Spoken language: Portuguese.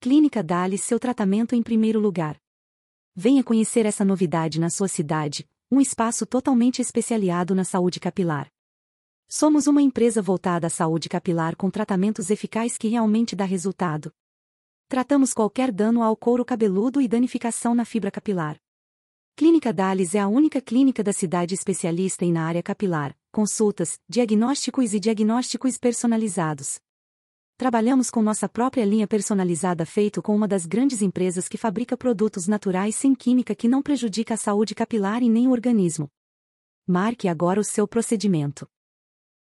Clínica Dali, seu tratamento em primeiro lugar. Venha conhecer essa novidade na sua cidade, um espaço totalmente especializado na saúde capilar. Somos uma empresa voltada à saúde capilar com tratamentos eficazes que realmente dá resultado. Tratamos qualquer dano ao couro cabeludo e danificação na fibra capilar. Clínica Dali é a única clínica da cidade especialista na área capilar, consultas, diagnósticos e diagnósticos personalizados. Trabalhamos com nossa própria linha personalizada feito com uma das grandes empresas que fabrica produtos naturais sem química que não prejudica a saúde capilar e nem o organismo. Marque agora o seu procedimento.